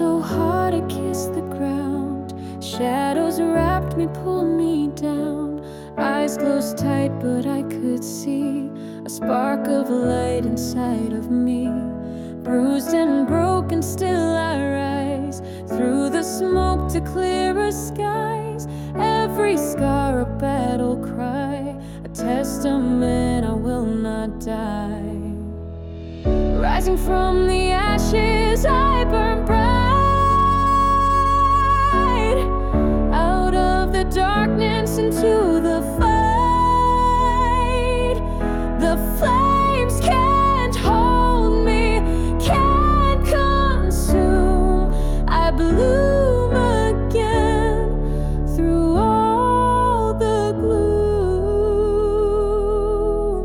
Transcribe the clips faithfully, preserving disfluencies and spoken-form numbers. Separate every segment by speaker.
Speaker 1: so hard I kissed the ground. Shadows wrapped me, pulled me down. Eyes closed tight, but I could see a spark of light inside of me. Bruised and broken, still I rise through the smoke to clearer skies. Every scar a battle cry, a testament I will not die. Rising from the ashes, I burn bright. Out of the darkness into the fight. The flames can't hold me, can't consume. I bloom again through all the gloom.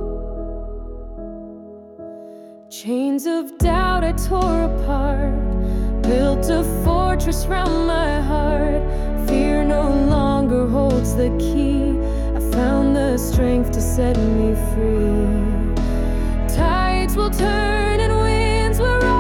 Speaker 1: Chains of doubt I tore apart, built a fortress round my heart. Fear no longer holds the key. I found the strength to set me free. Tides will turn and winds will rise.